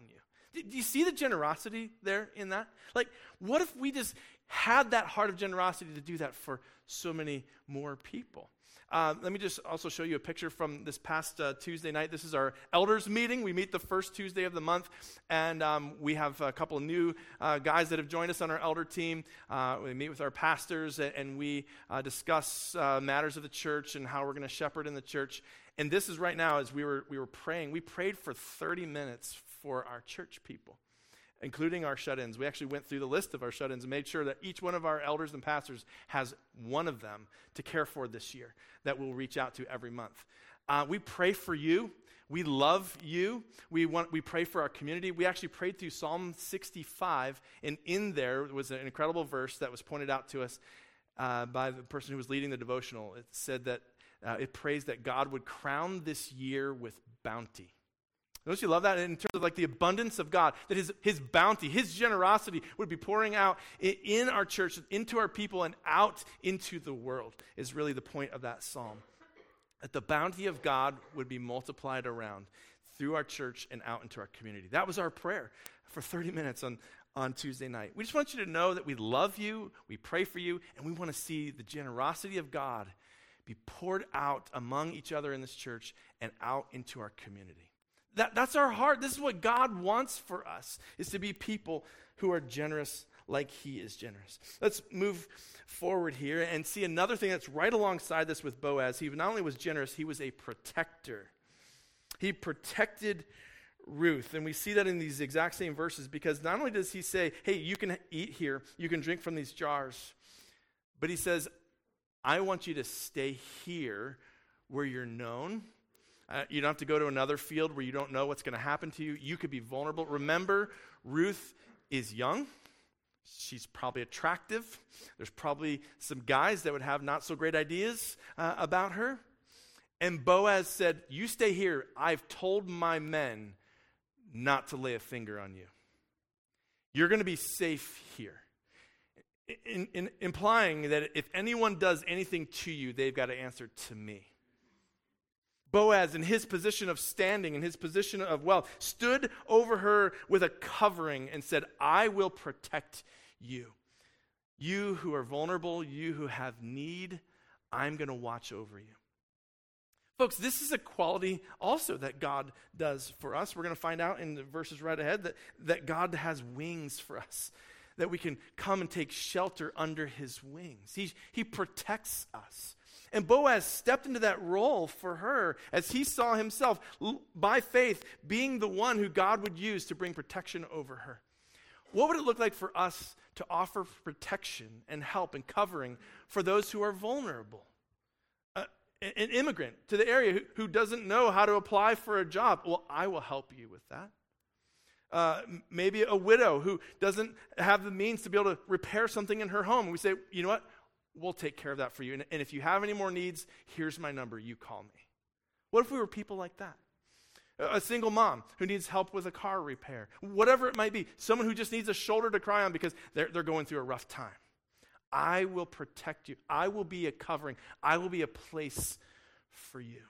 Do, do you see the generosity there in that? Like, what if we just had that heart of generosity to do that for so many more people? Uh, let me just also show you a picture from this past uh, Tuesday night. This is our elders meeting. We meet the first Tuesday of the month, and um, we have a couple of new uh, guys that have joined us on our elder team. Uh, we meet with our pastors, and, and we uh, discuss uh, matters of the church and how we're going to shepherd in the church. And this is right now as we were we were praying. We prayed for thirty minutes for our church people, including our shut-ins. We actually went through the list of our shut-ins and made sure that each one of our elders and pastors has one of them to care for this year that we'll reach out to every month. Uh, we pray for you. We love you. We want. We pray for our community. We actually prayed through Psalm sixty-five, and in there was an incredible verse that was pointed out to us uh, by the person who was leading the devotional. It said that uh, it prays that God would crown this year with bounty. Don't you love that? In terms of like the abundance of God, that his, his bounty, his generosity would be pouring out in our church, into our people, and out into the world is really the point of that psalm. That the bounty of God would be multiplied around through our church and out into our community. That was our prayer for thirty minutes on, on Tuesday night. We just want you to know that we love you, we pray for you, and we want to see the generosity of God be poured out among each other in this church and out into our community. That, that's our heart. This is what God wants for us, is to be people who are generous like he is generous. Let's move forward here and see another thing that's right alongside this with Boaz. He not only was generous, he was a protector. He protected Ruth, and we see that in these exact same verses, because not only does he say, hey, you can eat here, you can drink from these jars, but he says, I want you to stay here where you're known. Uh, you don't have to go to another field where you don't know what's going to happen to you. You could be vulnerable. Remember, Ruth is young. She's probably attractive. There's probably some guys that would have not so great ideas uh, about her. And Boaz said, you stay here. I've told my men not to lay a finger on you. You're going to be safe here. In, in, implying that if anyone does anything to you, they've got to answer to me. Boaz, in his position of standing, in his position of wealth, stood over her with a covering and said, I will protect you. You who are vulnerable, you who have need, I'm going to watch over you. Folks, this is a quality also that God does for us. We're going to find out in the verses right ahead that, that God has wings for us, that we can come and take shelter under his wings. He, he protects us. And Boaz stepped into that role for her as he saw himself, by faith, being the one who God would use to bring protection over her. What would it look like for us to offer protection and help and covering for those who are vulnerable? Uh, an immigrant to the area who, who doesn't know how to apply for a job. Well, I will help you with that. Uh, maybe a widow who doesn't have the means to be able to repair something in her home. And we say, you know what? We'll take care of that for you. And, and if you have any more needs, here's my number. You call me. What if we were people like that? A, a single mom who needs help with a car repair. Whatever it might be. Someone who just needs a shoulder to cry on because they're, they're going through a rough time. I will protect you. I will be a covering. I will be a place for you.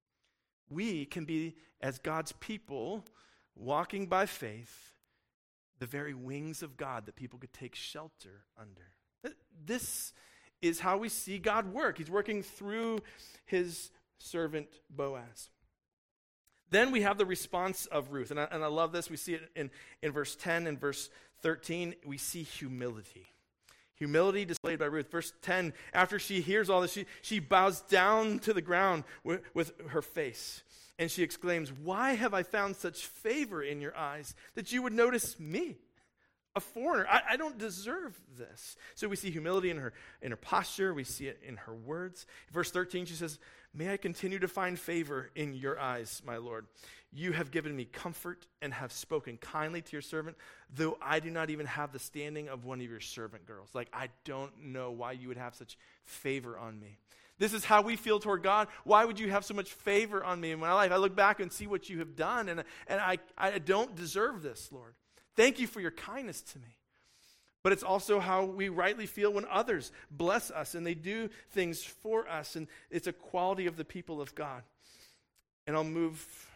We can be, as God's people, walking by faith, the very wings of God that people could take shelter under. This is how we see God work. He's working through his servant Boaz. Then we have the response of Ruth. And I, and I love this. We see it in, in verse ten and verse thirteen. We see humility. Humility displayed by Ruth. Verse ten, after she hears all this, she, she bows down to the ground with, with her face. And she exclaims, why have I found such favor in your eyes that you would notice me? A foreigner. I, I don't deserve this. So we see humility in her in her posture. We see it in her words. Verse thirteen, she says, may I continue to find favor in your eyes, my Lord. You have given me comfort and have spoken kindly to your servant, though I do not even have the standing of one of your servant girls. Like, I don't know why you would have such favor on me. This is how we feel toward God. Why would you have so much favor on me in my life? I look back and see what you have done, and, and I, I don't deserve this, Lord. Thank you for your kindness to me. But it's also how we rightly feel when others bless us and they do things for us. And it's a quality of the people of God. And I'll move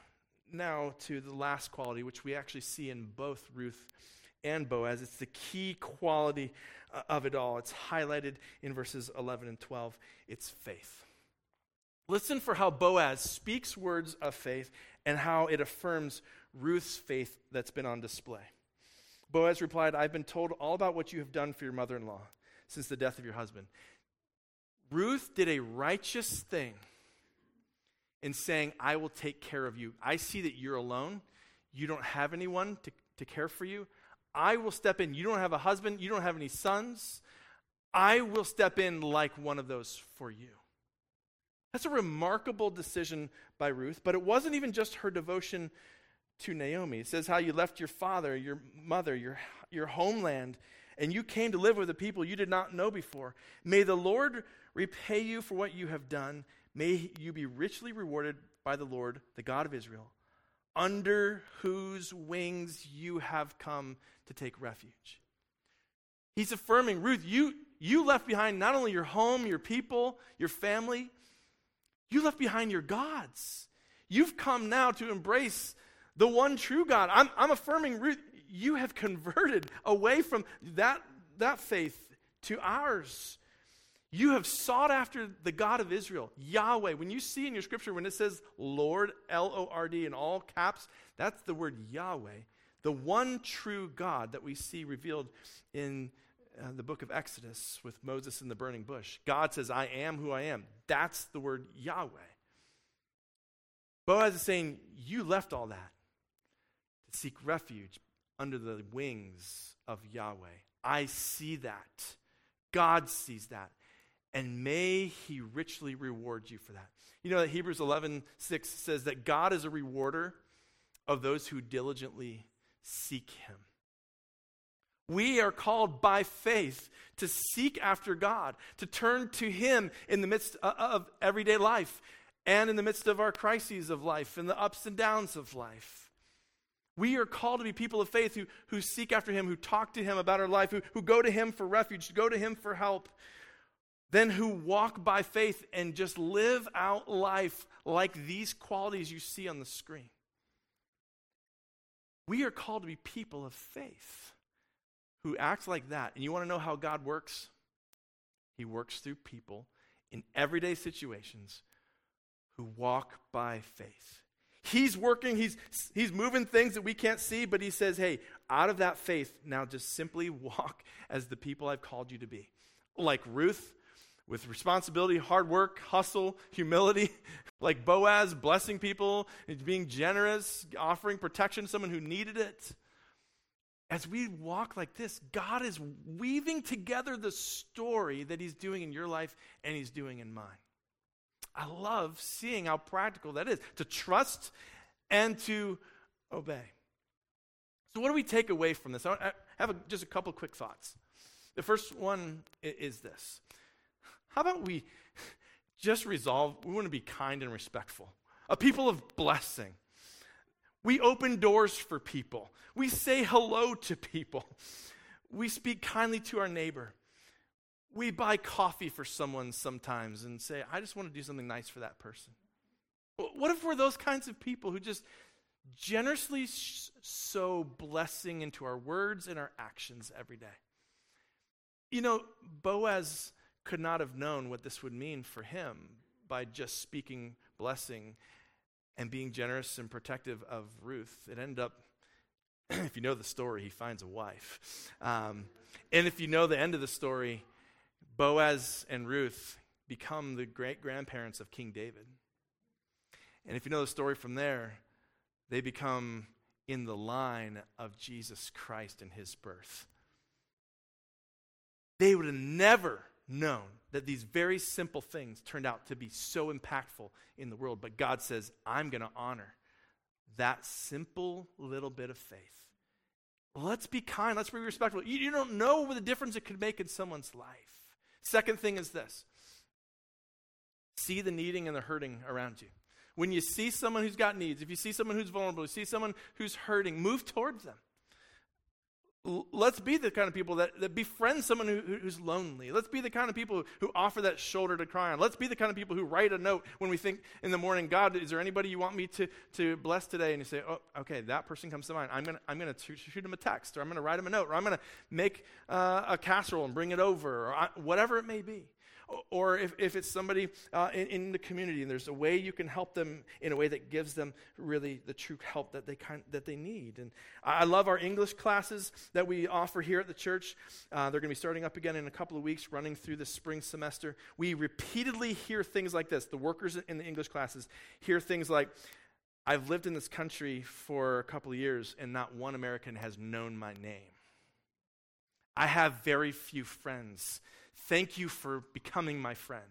now to the last quality, which we actually see in both Ruth and Boaz. It's the key quality uh, of it all. It's highlighted in verses eleven and twelve. It's faith. Listen for how Boaz speaks words of faith and how it affirms Ruth's faith that's been on display. Boaz replied, I've been told all about what you have done for your mother-in-law since the death of your husband. Ruth did a righteous thing in saying, I will take care of you. I see that you're alone. You don't have anyone to, to care for you. I will step in. You don't have a husband. You don't have any sons. I will step in like one of those for you. That's a remarkable decision by Ruth, but it wasn't even just her devotion to Naomi. It says how you left your father, your mother, your, your homeland, and you came to live with a people you did not know before. May the Lord repay you for what you have done. May you be richly rewarded by the Lord, the God of Israel, under whose wings you have come to take refuge. He's affirming, Ruth, you, you left behind not only your home, your people, your family, you left behind your gods. You've come now to embrace the one true God. I'm, I'm affirming, Ruth, you have converted away from that, that faith to ours. You have sought after the God of Israel, Yahweh. When you see in your scripture, when it says Lord, L O R D in all caps, that's the word Yahweh, the one true God that we see revealed in uh, the book of Exodus with Moses in the burning bush. God says, I am who I am. That's the word Yahweh. Boaz is saying, you left all that to seek refuge under the wings of Yahweh. I see that. God sees that. And may he richly reward you for that. You know that Hebrews eleven six says that God is a rewarder of those who diligently seek him. We are called by faith to seek after God, to turn to him in the midst of everyday life and in the midst of our crises of life and the ups and downs of life. We are called to be people of faith who, who seek after him, who talk to him about our life, who, who go to him for refuge, go to him for help, then who walk by faith and just live out life like these qualities you see on the screen. We are called to be people of faith who act like that. And you want to know how God works? He works through people in everyday situations who walk by faith. He's working, he's, he's moving things that we can't see, but he says, hey, out of that faith, now just simply walk as the people I've called you to be. Like Ruth, with responsibility, hard work, hustle, humility, like Boaz, blessing people, being generous, offering protection to someone who needed it. As we walk like this, God is weaving together the story that he's doing in your life and he's doing in mine. I love seeing how practical that is, to trust and to obey. So what do we take away from this? I have a, just a couple quick thoughts. The first one is this. How about we just resolve, we want to be kind and respectful, a people of blessing. We open doors for people. We say hello to people. We speak kindly to our neighbor. We buy coffee for someone sometimes and say, I just want to do something nice for that person. What if we're those kinds of people who just generously sow blessing into our words and our actions every day? You know, Boaz could not have known what this would mean for him by just speaking blessing and being generous and protective of Ruth. It ended up, if you know the story, he finds a wife. Um, and if you know the end of the story, Boaz and Ruth become the great-grandparents of King David. And if you know the story from there, they become in the line of Jesus Christ and his birth. They would have never known that these very simple things turned out to be so impactful in the world. But God says, I'm going to honor that simple little bit of faith. Let's be kind. Let's be respectful. You, you don't know the difference it could make in someone's life. Second thing is this. See the needing and the hurting around you. When you see someone who's got needs, if you see someone who's vulnerable, you see someone who's hurting, move towards them. L- Let's be the kind of people that, that befriend someone who, who's lonely. Let's be the kind of people who offer that shoulder to cry on. Let's be the kind of people who write a note when we think in the morning, God, is there anybody you want me to, to bless today? And you say, oh, okay, that person comes to mind. I'm going to I'm gonna shoot him a text, or I'm going to write him a note, or I'm going to make uh, a casserole and bring it over, or I, whatever it may be. Or if, if it's somebody uh, in, in the community and there's a way you can help them in a way that gives them really the true help that they kind, that they need. And I love our English classes that we offer here at the church. Uh, they're going to be starting up again in a couple of weeks, running through the spring semester. We repeatedly hear things like this. The workers in the English classes hear things like, I've lived in this country for a couple of years and not one American has known my name. I have very few friends. Thank you for becoming my friend.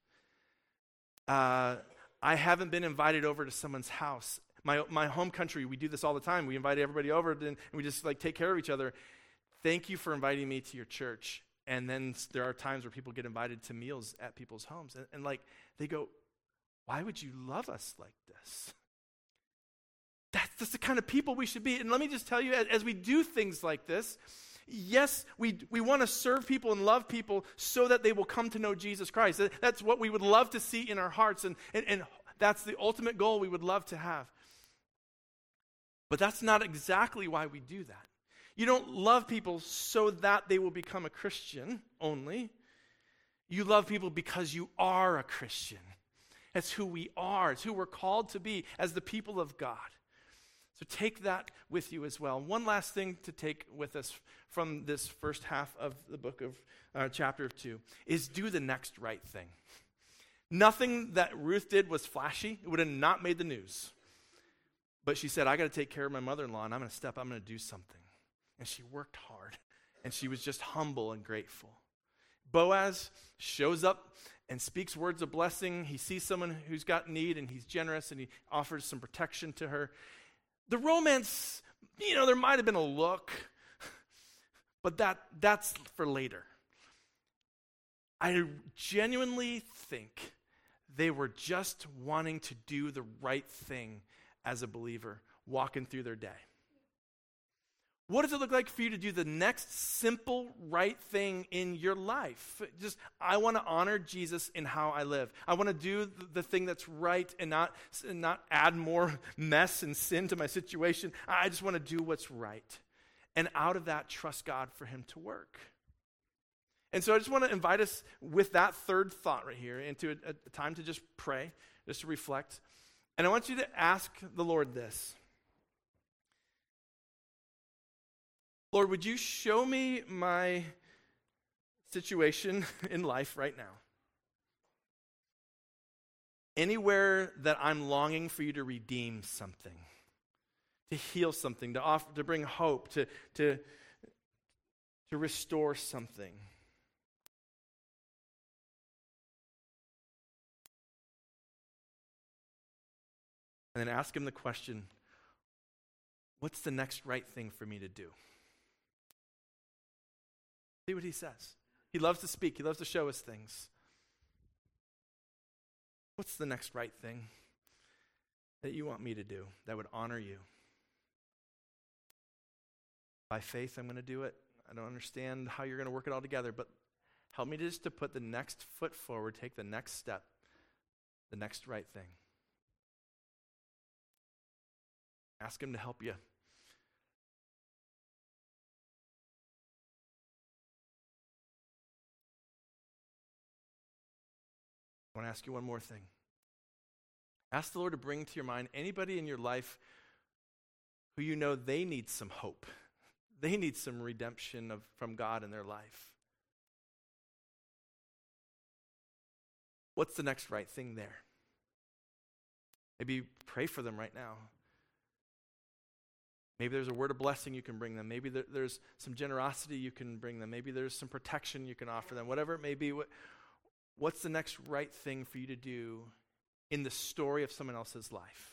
Uh, I haven't been invited over to someone's house. My my home country, we do this all the time. We invite everybody over and, and we just like take care of each other. Thank you for inviting me to your church. And then there are times where people get invited to meals at people's homes. And, and like they go, why would you love us like this? That's, that's the kind of people we should be. And let me just tell you, as, as we do things like this, yes, we we want to serve people and love people so that they will come to know Jesus Christ. That's what we would love to see in our hearts, and, and, and that's the ultimate goal we would love to have. But that's not exactly why we do that. You don't love people so that they will become a Christian only. You love people because you are a Christian. That's who we are. It's who we're called to be as the people of God. So take that with you as well. One last thing to take with us from this first half of the book of uh, chapter two is do the next right thing. Nothing that Ruth did was flashy. It would have not made the news. But she said, I got to take care of my mother-in-law, and I'm going to step, I'm going to do something. And she worked hard, and she was just humble and grateful. Boaz shows up and speaks words of blessing. He sees someone who's got need, and he's generous, and he offers some protection to her. The romance, you know, there might have been a look, but that that's for later. I genuinely think they were just wanting to do the right thing as a believer, walking through their day. What does it look like for you to do the next simple right thing in your life? Just, I want to honor Jesus in how I live. I want to do the thing that's right and not, and not add more mess and sin to my situation. I just want to do what's right. And out of that, trust God for him to work. And so I just want to invite us with that third thought right here into a, a time to just pray, just to reflect. And I want you to ask the Lord this. Lord, would you show me my situation in life right now? Anywhere that I'm longing for you to redeem something, to heal something, to offer, to bring hope, to, to, to restore something. And then ask him the question, what's the next right thing for me to do? See what he says. He loves to speak. He loves to show us things. What's the next right thing that you want me to do that would honor you? By faith, I'm going to do it. I don't understand how you're going to work it all together, but help me just to put the next foot forward, take the next step, the next right thing. Ask him to help you. I want to ask you one more thing. Ask the Lord to bring to your mind anybody in your life who you know they need some hope. They need some redemption of, from God in their life. What's the next right thing there? Maybe pray for them right now. Maybe there's a word of blessing you can bring them. Maybe there, there's some generosity you can bring them. Maybe there's some protection you can offer them. Whatever it may be, what, what's the next right thing for you to do in the story of someone else's life?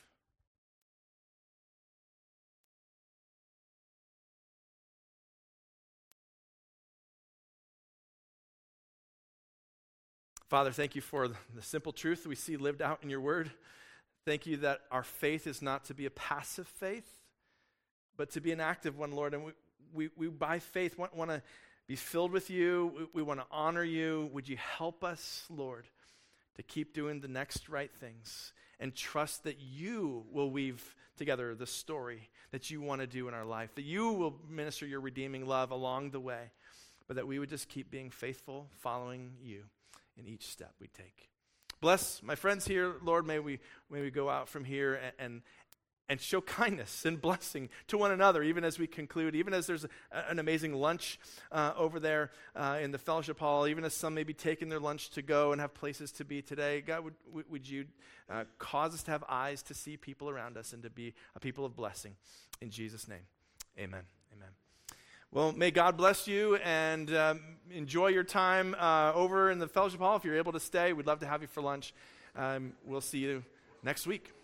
Father, thank you for the simple truth we see lived out in your word. Thank you that our faith is not to be a passive faith, but to be an active one, Lord. And we, we, we by faith want, want to be filled with you. We, we want to honor you. Would you help us, Lord, to keep doing the next right things and trust that you will weave together the story that you want to do in our life, that you will minister your redeeming love along the way, but that we would just keep being faithful, following you in each step we take. Bless my friends here, Lord. May we may we go out from here and, and and show kindness and blessing to one another, even as we conclude, even as there's a, an amazing lunch uh, over there uh, in the fellowship hall, even as some may be taking their lunch to go and have places to be today. God, would, would you uh, cause us to have eyes to see people around us and to be a people of blessing. In Jesus' name, amen. Amen. Well, may God bless you, and um, enjoy your time uh, over in the fellowship hall. If you're able to stay, we'd love to have you for lunch. Um, we'll see you next week.